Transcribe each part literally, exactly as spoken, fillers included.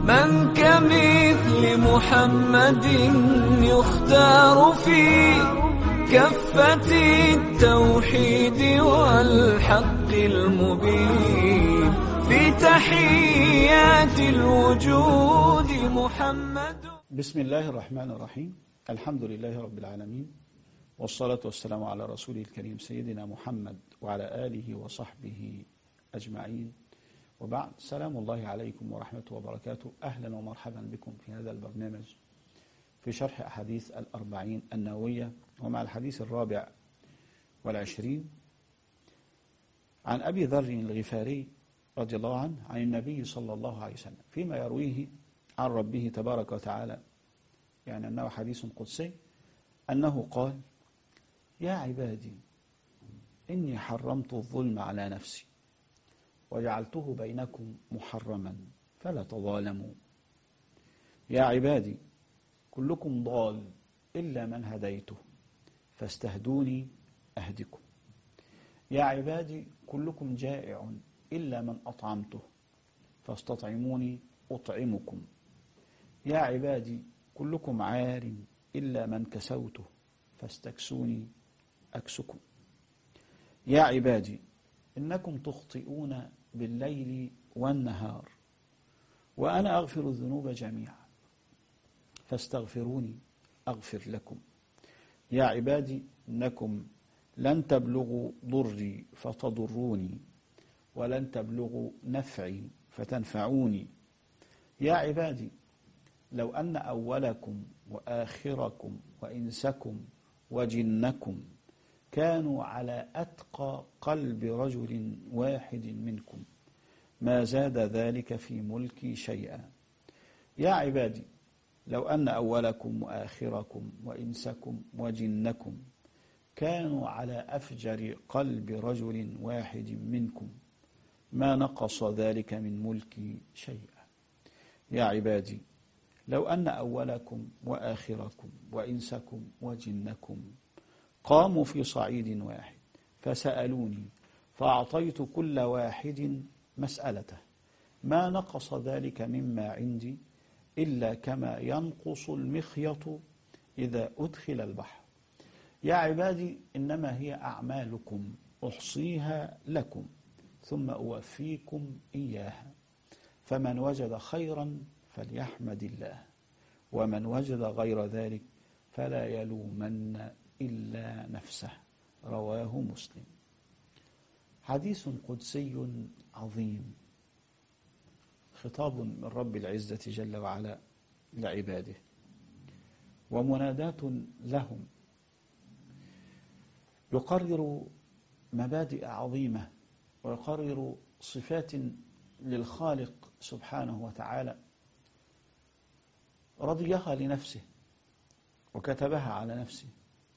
من كمثل محمد يختار في كفة التوحيد والحق المبين، في تحيات الوجود محمد. بسم الله الرحمن الرحيم. الحمد لله رب العالمين، والصلاة والسلام على رسوله الكريم سيدنا محمد وعلى آله وصحبه أجمعين، وبعد. سلام الله عليكم ورحمته وبركاته. أهلا ومرحبا بكم في هذا البرنامج في شرح أحاديث الأربعين النووية، ومع الحديث الرابع والعشرين عن أبي ذر الغفاري رضي الله عنه عن النبي صلى الله عليه وسلم فيما يرويه عن ربه تبارك وتعالى، يعني أنه حديث قدسي، أنه قال: يا عبادي إني حرمت الظلم على نفسي وجعلته بينكم محرما فلا تظالموا. يا عبادي كلكم ضال إلا من هديته فاستهدوني أهدكم. يا عبادي كلكم جائع إلا من أطعمته فاستطعموني أطعمكم. يا عبادي كلكم عار إلا من كسوته فاستكسوني أكسكم. يا عبادي إنكم تخطئون بالليل والنهار وأنا أغفر الذنوب جميعا فاستغفروني أغفر لكم. يا عبادي إنكم لن تبلغوا ضري فتضروني ولن تبلغوا نفعي فتنفعوني. يا عبادي لو أن أولكم وآخركم وإنسكم وجنكم كانوا على أتقى قلب رجل واحد منكم ما زاد ذلك في ملكي شيئا. يا عبادي لو أن أولكم وآخركم وإنسكم وجنكم كانوا على أفجر قلب رجل واحد منكم ما نقص ذلك من ملكي شيئا. يا عبادي لو أن أولكم وآخركم وإنسكم وجنكم قاموا في صعيد واحد فسألوني فأعطيت كل واحد مسألته ما نقص ذلك مما عندي إلا كما ينقص المخيط إذا أدخل البحر. يا عبادي إنما هي أعمالكم أحصيها لكم ثم أوفيكم إياها، فمن وجد خيرا فليحمد الله ومن وجد غير ذلك فلا يلومن إلا نفسه. رواه مسلم. حديث قدسي عظيم، خطاب من رب العزة جل وعلا لعباده ومنادات لهم، يقرر مبادئ عظيمة ويقرر صفات للخالق سبحانه وتعالى رضيها لنفسه وكتبها على نفسه،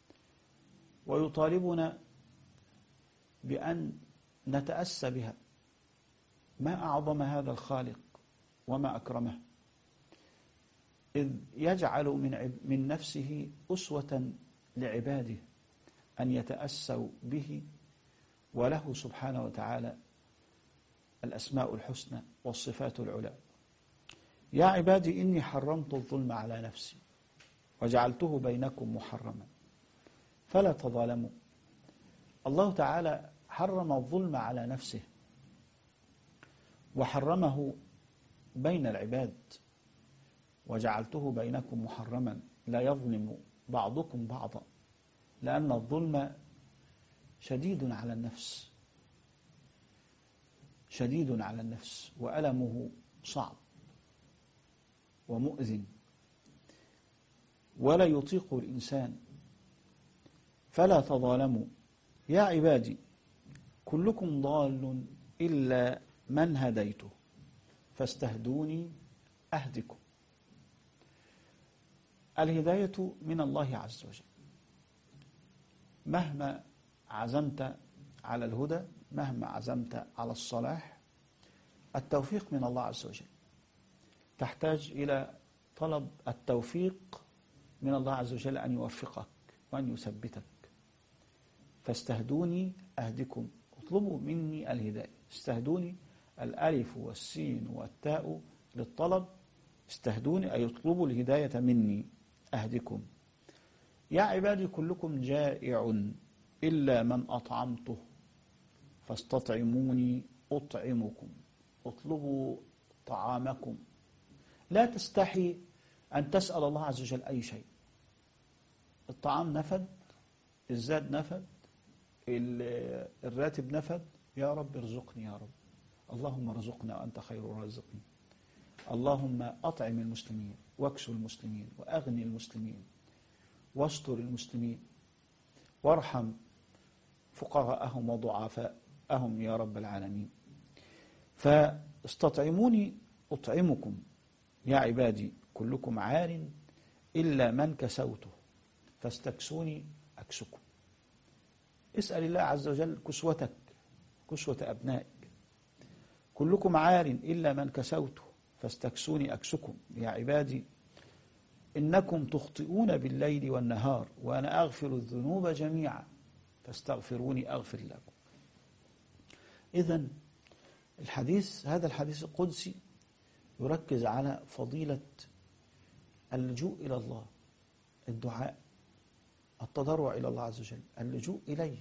ويطالبنا بأن نتأسى بها. ما أعظم هذا الخالق وما أكرمه، إذ يجعل من من نفسه أسوة لعباده أن يتأسوا به، وله سبحانه وتعالى الأسماء الحسنى والصفات العلى. يا عبادي إني حرمت الظلم على نفسي وجعلته بينكم محرما فلا تظالموا. الله تعالى حرم الظلم على نفسه وحرمه بين العباد، وجعلته بينكم محرما لا يظلم بعضكم بعضا، لأن الظلم شديد على النفس شديد على النفس وألمه صعب ومؤذن ولا يطيق الإنسان. فلا تظالموا. يا عبادي كلكم ضال إلا من هديته فاستهدوني أهدكم. الهداية من الله عز وجل. مهما عزمت على الهدى، مهما عزمت على الصلاح، التوفيق من الله عز وجل. تحتاج إلى طلب التوفيق من الله عز وجل أن يوفقك وأن يثبتك. فاستهدوني أهدكم، اطلبوا مني الهداية. استهدوني الألف والسين والتاء للطلب استهدوني أي اطلبوا الهداية مني أهدكم. يا عبادي كلكم جائع إلا من أطعمته فاستطعموني أطعمكم. اطلبوا طعامكم، لا تستحي أن تسأل الله عز وجل أي شيء. الطعام نفد، الزاد نفد، الراتب نفد، يا رب ارزقني يا رب، اللهم ارزقنا وأنت خير الرازقين، اللهم أطعم المسلمين واكسو المسلمين وأغني المسلمين واستر المسلمين وارحم فقراءهم وضعفاءهم يا رب العالمين. فاستطعموني أطعمكم. يا عبادي كلكم عار إلا من كسوته فاستكسوني أكسكم. اسأل الله عز وجل كسوتك، كسوة أبنائك. كلكم عار إلا من كسوته فاستكسوني أكسكم. يا عبادي إنكم تخطئون بالليل والنهار وأنا أغفر الذنوب جميعا فاستغفروني أغفر لكم. إذن الحديث هذا الحديث القدسي يركز على فضيلة اللجوء إلى الله، الدعاء، التضرع إلى الله عز وجل، اللجوء إليه،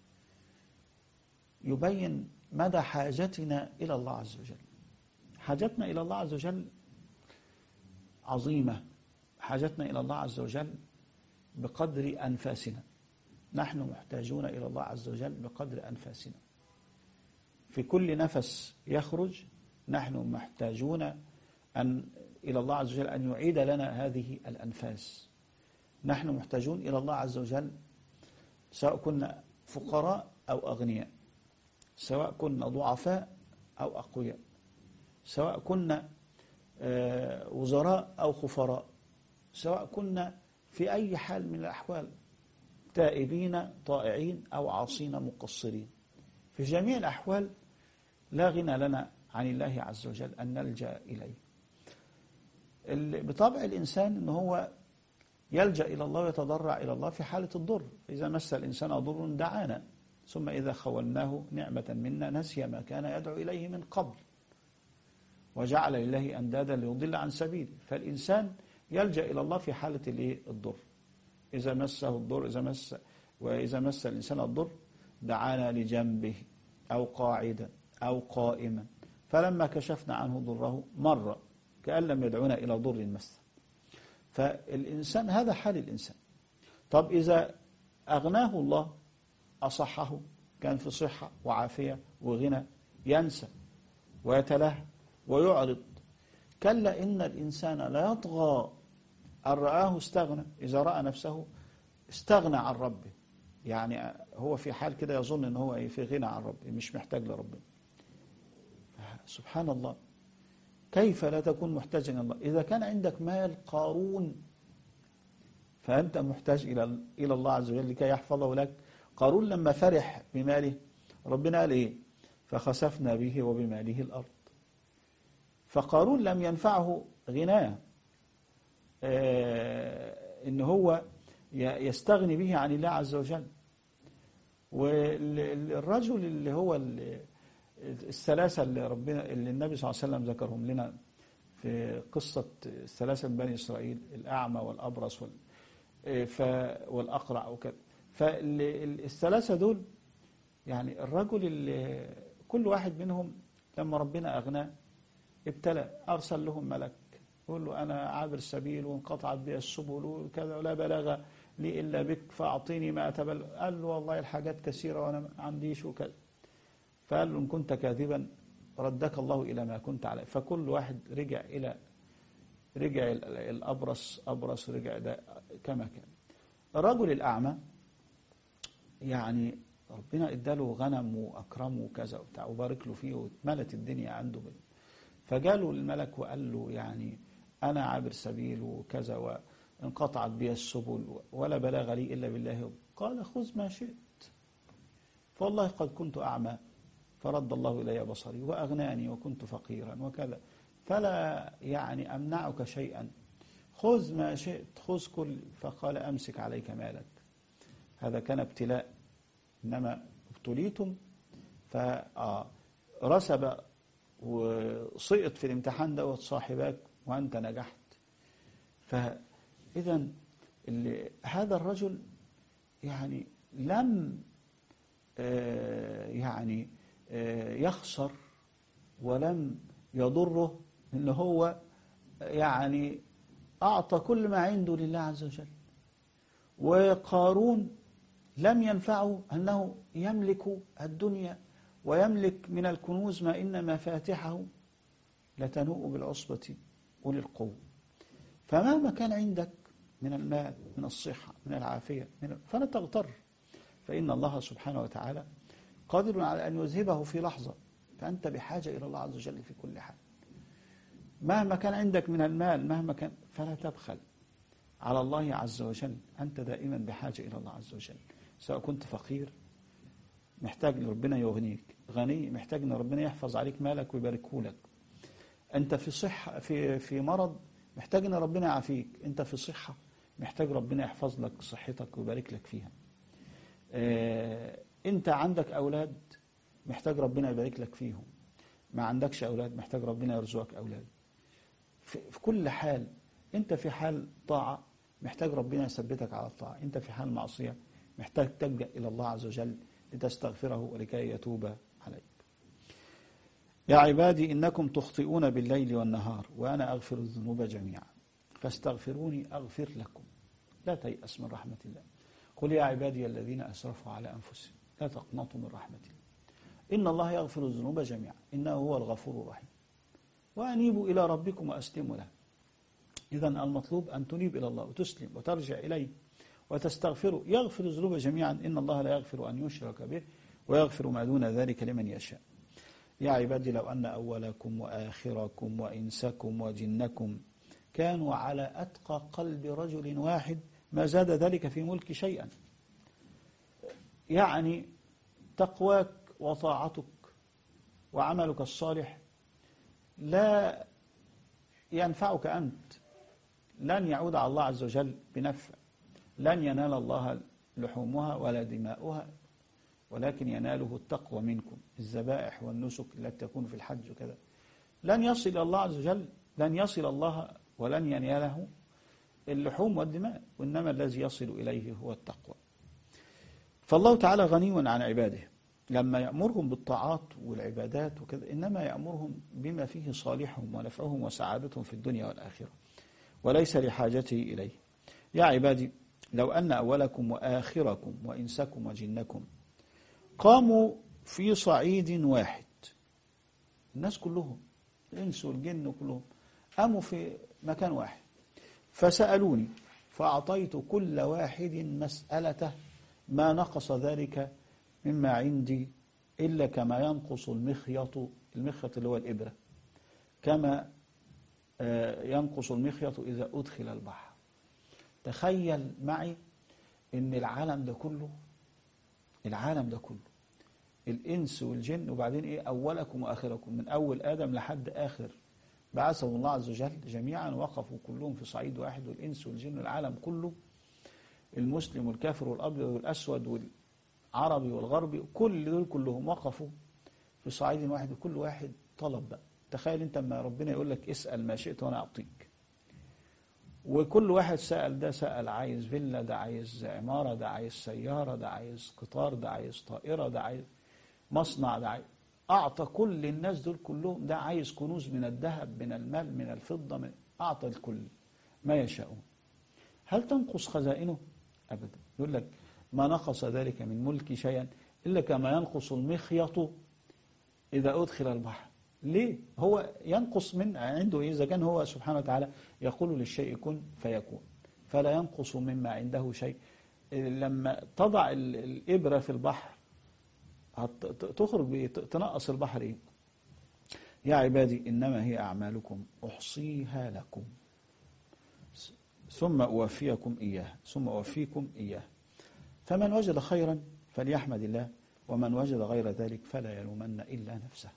يبين مدى حاجتنا إلى الله عز وجل. حاجتنا إلى الله عز وجل عظيمة، حاجتنا إلى الله عز وجل بقدر أنفاسنا. نحن محتاجون إلى الله عز وجل بقدر أنفاسنا. في كل نفس يخرج نحن محتاجون أن إلى الله عز وجل أن يعيد لنا هذه الأنفاس. نحن محتاجون إلى الله عز وجل سواء كنا فقراء أو أغنياء، سواء كنا ضعفاء أو أقوياء، سواء كنا وزراء أو خفراء، سواء كنا في أي حال من الأحوال، تائبين طائعين أو عاصين مقصرين. في جميع الأحوال لا غنى لنا عن الله عز وجل أن نلجأ إليه. بطبع الإنسان أنه هو يلجأ إلى الله ويتضرع إلى الله في حالة الضر. إذا مس الإنسان ضر دعانا، ثم إذا خولناه نعمة منا نسي ما كان يدعو إليه من قبل وجعل لله أندادا ليضل عن سبيله. فالإنسان يلجأ إلى الله في حالة الضر. إذا مسه الضر إذا مس وإذا مس الإنسان الضر دعانا لجنبه أو قاعدا أو قائما، فلما كشفنا عنه ضره مر كأن لم يدعونا إلى ضر مسه. فالإنسان هذا حال الإنسان. طب إذا أغناه الله أصحه، كان في صحة وعافية وغنى، ينسى ويتلهى ويعرض. كلا إن الإنسان لا يطغى أن رآه استغنى. إذا رأى نفسه استغنى عن ربه، يعني هو في حال كده يظن أنه هو في غنى عن ربه، مش محتاج لربه. سبحان الله، كيف لا تكون محتاجا إلى الله؟ إذا كان عندك مال قارون فأنت محتاج إلى إلى الله عز وجل لكي يحفظه لك. قارون لما فرح بماله ربنا قال إيه؟ فخسفنا به وبماله الأرض. فقارون لم ينفعه غناه آه إن هو يستغني به عن الله عز وجل. والرجل اللي هو الثلاثة اللي ربنا اللي النبي صلى الله عليه وسلم ذكرهم لنا في قصة الثلاثة من بني إسرائيل، الأعمى والأبرص والأقرع وكذا. فالثلاثة دول يعني الرجل اللي كل واحد منهم لما ربنا أغناه ابتلى، أرسل لهم ملك يقول له أنا عابر السبيل وانقطعت بي السبل وكذا ولا بلاغ لي إلا بك فأعطيني ما أتبلغ. قال له والله الحاجات كثيرة وأنا ما عنديش وكذا. فقال له إن كنت كاذبا ردك الله إلى ما كنت عليه. فكل واحد رجع إلى رجع الأبرص أبرص، رجع ده كما كان. الرجل الأعمى يعني ربنا اداله غنم وأكرمه وكذا وبتاع وبارك له فيه وملت الدنيا عنده. فجاله الملك وقال له يعني أنا عابر سبيل وكذا وانقطعت بي السبل ولا بلاغ لي إلا بالله. قال خذ ما شئت، فوالله قد كنت أعمى فرد الله إلي بصري وأغناني وكنت فقيرا وكذا، فلا يعني أمنعك شيئا، خذ ما شئت خذ كل. فقال أمسك عليك مالك. هذا كان ابتلاء، إنما ابتليتم فرسب وسقط في الامتحان دوت صاحباك وأنت نجحت. فإذا هذا الرجل يعني لم يعني يخسر ولم يضره إن هو يعني أعطى كل ما عنده لله عز وجل. وقارون لم ينفعه أنه يملك الدنيا ويملك من الكنوز ما إن مفاتحه لتنوء بالعصبة أولي القوة. فمهما كان عندك من المال، من الصحة، من العافية، من فلا تغتر، فإن الله سبحانه وتعالى قادر على أن يذهبه في لحظة، فأنت بحاجة إلى الله عز وجل في كل حال. مهما كان عندك من المال، مهما كان، فلا تبخل على الله عز وجل، أنت دائما بحاجة إلى الله عز وجل. سواء كنت فقير محتاج أن ربنا يغنيك، غني محتاج أن ربنا يحفظ عليك مالك ويباركه لك. أنت في صحة في في مرض محتاج أن ربنا يعافيك، أنت في صحة محتاج ربنا يحفظ لك صحتك ويبارك لك فيها. اه أنت عندك أولاد محتاج ربنا يبارك لك فيهم، ما عندكش أولاد محتاج ربنا يرزقك أولاد. في, في كل حال أنت في حال طاعة محتاج ربنا يثبتك على الطاعة، أنت في حال معصية محتاج تلجأ إلى الله عز وجل لتستغفره ولكي يتوب عليك. يا عبادي إنكم تخطئون بالليل والنهار وأنا أغفر الذنوب جميعا فاستغفروني أغفر لكم. لا تيأس من رحمة الله. قل يا عبادي الذين أسرفوا على أنفسهم لا تقنطوا من رحمة الله إن الله يغفر الذنوب جميعا إنه هو الغفور الرحيم وأنيبوا إلى ربكم وأسلموا له. إذن المطلوب أن تنيب إلى الله وتسلم وترجع إليه وتستغفره. يغفر الذنوب جميعا إن الله لا يغفر أن يشرك به ويغفر ما دون ذلك لمن يشاء. يا عبادي لو أن أولكم وآخركم وإنسكم وجنكم كانوا على أتقى قلب رجل واحد ما زاد ذلك في ملك شيئا. يعني تقواك وطاعتك وعملك الصالح لا ينفعك أنت، لن يعود على الله عز وجل بنفع، لن ينال الله لحومها ولا دماؤها ولكن يناله التقوى منكم، الذبائح والنسك التي تكون في الحج وكذا. لن يصل إلى الله عز وجل، لن يصل الله ولن يناله اللحوم والدماء، وإنما الذي يصل إليه هو التقوى. فالله تعالى غني عن عباده لما يأمرهم بالطاعات والعبادات وكذا، إنما يأمرهم بما فيه صالحهم ونفعهم وسعادتهم في الدنيا والآخرة وليس لحاجته إليه. يا عبادي لو أن أولكم وآخركم وإنسكم وجنكم قاموا في صعيد واحد، الناس كلهم الإنس والجن كلهم قاموا في مكان واحد فسألوني فأعطيت كل واحد مسألته ما نقص ذلك مما عندي إلا كما ينقص المخيط، المخيط اللي هو الإبرة، كما ينقص المخيط إذا أدخل البحر. تخيل معي إن العالم ده كله، العالم ده كله الإنس والجن، وبعدين إيه أولكم وآخركم، من أول آدم لحد آخر بعثهم الله عز وجل جميعا وقفوا كلهم في صعيد واحد، والإنس والجن العالم كله، المسلم والكافر والأبيض والأسود والعربي والغربي، كل دول كلهم وقفوا في صعيد واحد وكل واحد طلب بقى. تخيل أنت لما ربنا يقول لك اسأل ما شئت وأنا أعطيك، وكل واحد سأل، ده سأل عايز فيلا، ده عايز عمارة، ده عايز سيارة، ده عايز قطار، ده عايز طائرة، ده عايز مصنع، ده عايز، أعطى كل الناس دول كلهم. ده عايز كنوز من الذهب من المال من الفضة من، أعطى الكل ما يشاءون. هل تنقص خزائنه؟ أبدا. يقول لك ما نقص ذلك من ملك شيئا إلا كما ينقص المخيط إذا أدخل البحر. ليه؟ هو ينقص من عنده إيه؟ إذا كان هو سبحانه وتعالى يقول للشيء كن فيكون، فلا ينقص مما عنده شيء. لما تضع الإبرة في البحر تخرج تنقص البحر إيه؟ يا عبادي إنما هي أعمالكم أحصيها لكم ثم أوفيكم إياها ثم أوفيكم إياها فمن وجد خيرا فليحمد الله ومن وجد غير ذلك فلا يلومن إلا نفسه.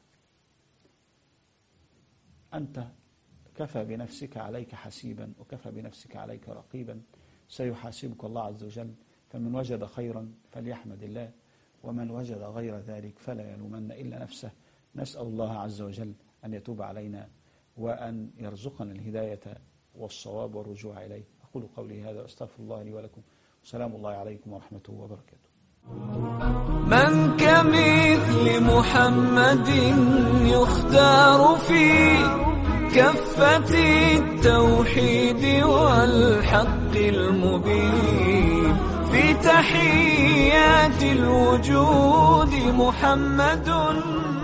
أنت كفى بنفسك عليك حسيبا وكفى بنفسك عليك رقيبا، سيحاسبك الله عز وجل. فمن وجد خيرا فليحمد الله ومن وجد غير ذلك فلا يلومن إلا نفسه. نسأل الله عز وجل أن يتوب علينا وأن يرزقنا الهداية والصواب والرجوع إليه. أقول قولي هذا وأستغفر الله لي ولكم، وسلام الله عليكم ورحمته وبركاته. من كمثل محمد يختار في كفة التوحيد والحق المبين، في تحيات الوجود محمد